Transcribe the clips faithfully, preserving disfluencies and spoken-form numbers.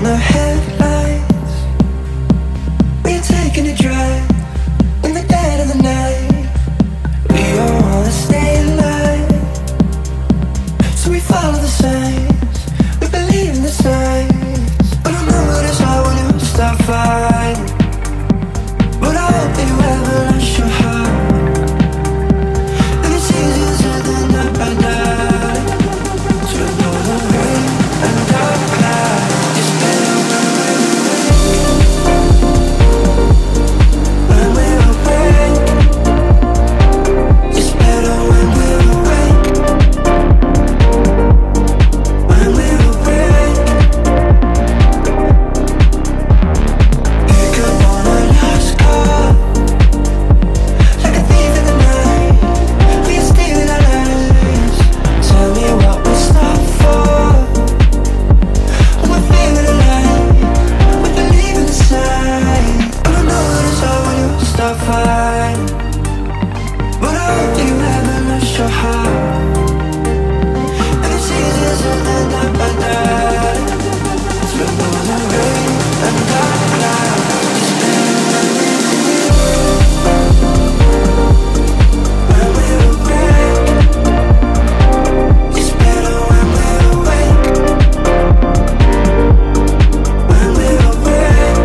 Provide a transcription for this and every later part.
the headlights. We're taking a drive in the dead of the night. We all wanna stay alive, so we follow the signs. We believe in the signs. But I know what it's like when you start fighting. But I hope that you ever lost your heart. And it's easier said than done by night. So ignore the rain and dark clouds. It's better when we're awake. It's better when we're awake. When we're awake. Pick up on a lost call, like a thief in the night. Please steal our lives. Tell me what we stop for. When we're feeling alive, we believe in the sign. But I know that it's all when you start fighting. But I hope you haven't lost your heart. And it's easier said than done by night. So ignore the rain and dark clouds. When we're awake, it's better when we're awake. When we're awake,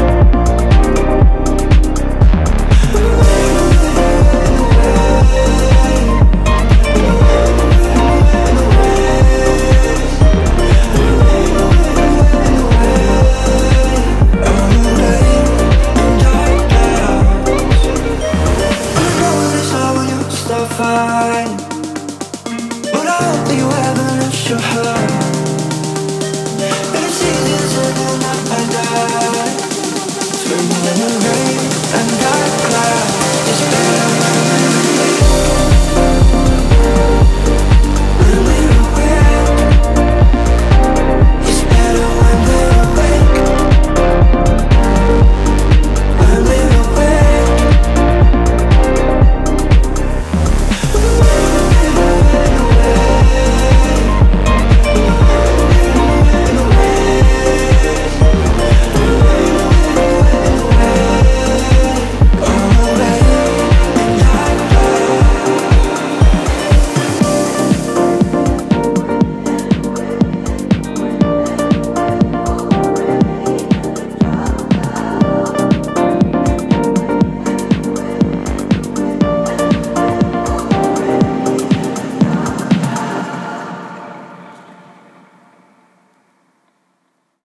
fine. But I hope that you haven't lost your heart. And it's easier said than done by night. Swimming in the rain and dark clouds.